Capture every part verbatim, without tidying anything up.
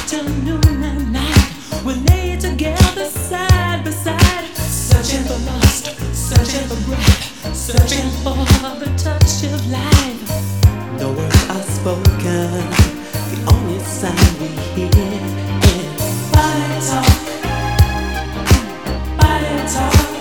afternoon and night, we lay together side by side, searching for lust, searching for breath, searching for the touch of life. No words are spoken, the only sound we hear is body talk, body talk.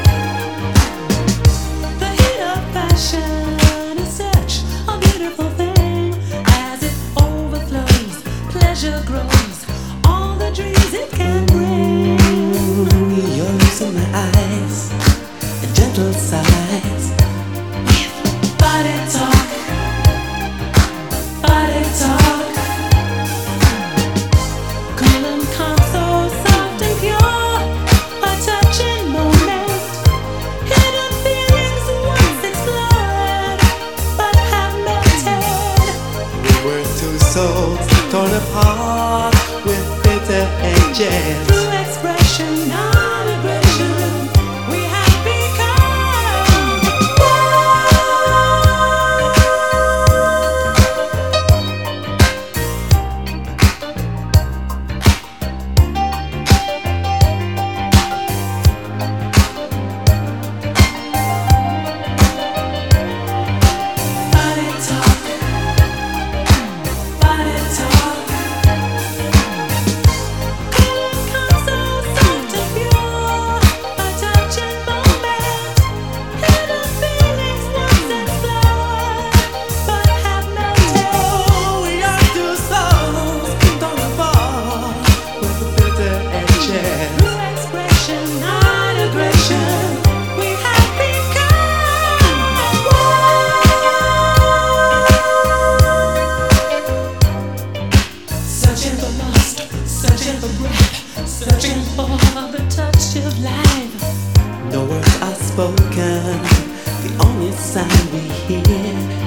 The heat of passion is such a beautiful thing. As it overflows, pleasure grows, all the dreams it can bring. You're losing my eyes, a gentle sighs. Body talk, body talk. Cool and calm, so soft and pure, a touching moment. Hidden feelings once explored, but have melted. We were two souls torn apart with bitter edges. Through expression, non-aggression, we have become body talk, body talk. Come so soft and pure, a touching moment. Hidden feelings once explored, but have melted. Oh, we are two souls torn apart with bitter edges. Through expression, non-aggression, we have become one. Searching for lust, searching for breath, searching for the touch of life. No words are spoken, the only sound we hear